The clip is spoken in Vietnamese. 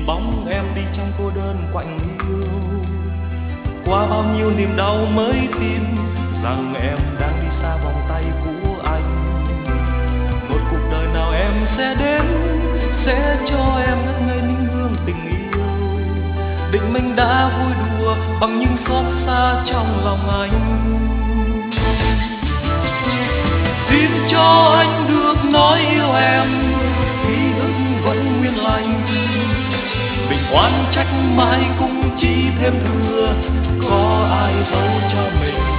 bóng em đi trong cô đơn quạnh hiu. Qua bao nhiêu niềm đau mới tin rằng em đang đi xa vòng tay của anh. Một cuộc đời nào em sẽ đến, sẽ cho em ngất ngây những hương tình yêu. Định mình đã vui đùa bằng những xót xa trong lòng anh. Xin cho anh được nói yêu em, ký ức vẫn nguyên lành. Mình oán trách mãi cũng chỉ thêm thừa, có ai giấu cho mình